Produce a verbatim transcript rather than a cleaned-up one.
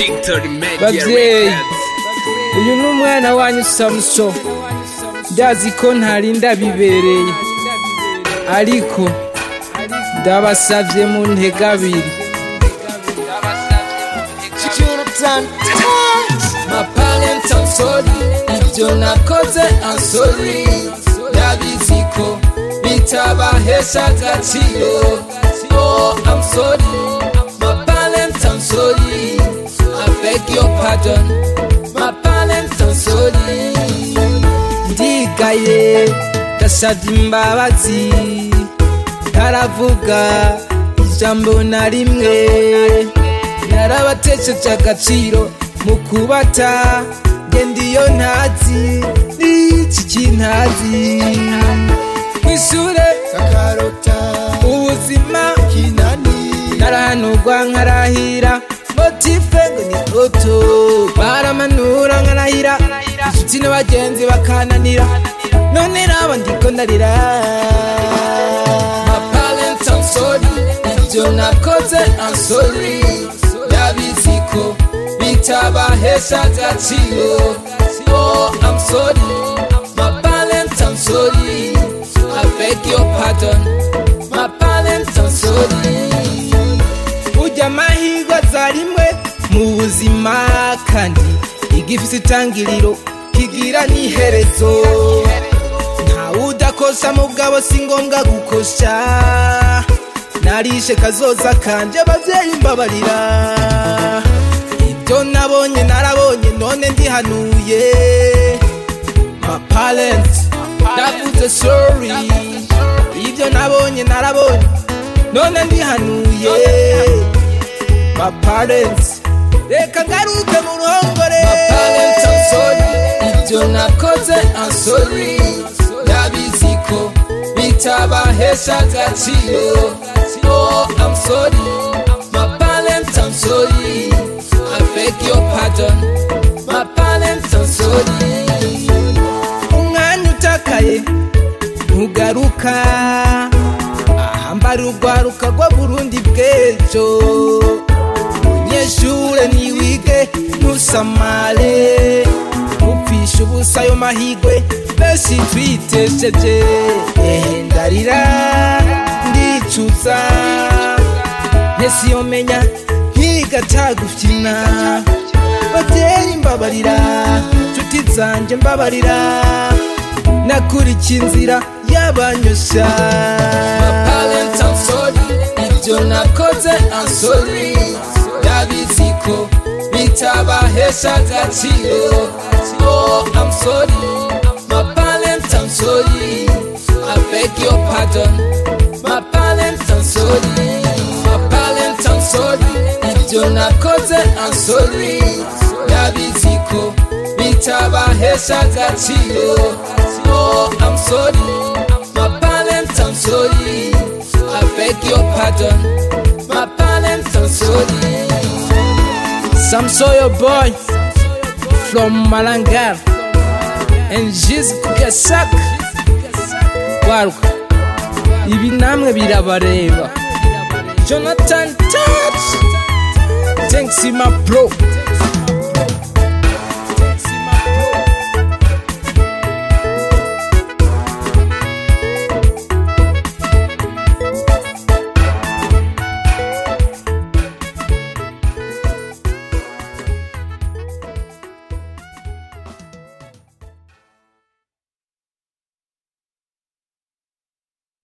Babyeyi, uyu ni umwana wanyu Samson, ndazi ko ntarinda bibereye, ariko ndabasavye mu ntege abiri. My parents, I'm sorry, ibyo nakoze I'm sorry, ndabizi ko bitabahesha agaciro. Oh, I'm sorry, my parents, I'm sorry, I beg your pardon, my parents, I'm sorry. Ndigaye ndasavye imbabazi, ntaravuga ijambo na rimwe, narabatesheje agaciro mu kubata, ngendiyo ntazi n'iki kintazi. Kwishure kakarota ubuzima kinani, narahanurwa nkarahira, motive ngo ni toto, baramanura nkarahira, inshuti n'abagenzi bakananira, none raba ndiko ndarira. My parents, I'm sorry, ibyo nakoze I'm sorry, ndabizi ko bitabahesha agaciro. Oh, I'm sorry, my parents, I'm sorry, I beg your pardon, my parents, I'm sorry. Burya amahirwe aza rimwe mu buzima, kandi igifise itangiriro kigira n'iherezo. Ntawudakosa mugabo si ngombwa gukosha, narishe kazoza kanje abavyeyi mbabarira. Ibyo nabonye narabonye none ndihanuye. My parents, ndavuze sorry, ibyo nabonye narabonye none ndihanuye. My parents, reka ngaruke mu ruhongore. My parents, I'm sorry, ibyo nakoze I'm sorry, ndabizi ko bitabahesha agaciro. Oh, I'm sorry, my parents, I'm sorry, I beg your pardon, my parents, I'm sorry. Umwanya utakaye ntugaruka, ahambara urwaruka rwa Burundi bw'ejo. Munyeshure niwige ntusamare, ntupfishe ubusa ayo mahigwe benshi twitesheje. Ehe ndarira ndicuza, ntesi yomenya nkiga tagufyina. Babyeyi mbabarira, nshuti zanje mbabarira, nakurikiye inzira y'abanyosha. My parents, I'm sorry, ibyo nakoze I'm sorry, ndabizi ko bitabahesha agaciro. Oh, I'm sorry, my parents, I'm sorry, I beg your pardon, my parents, I'm sorry. My parents, I'm sorry, ibyo nakoze I'm sorry, ndabizi ko bitabahesha agaciro. Oh, I'm sorry, my parents, I'm sorry, I beg your pardon, my parents, I'm sorry. Samson your boy from Malangar and Jesus Kugasak. Waruka ibi namwe birabareba. Jonathan Touch, thanks my bro.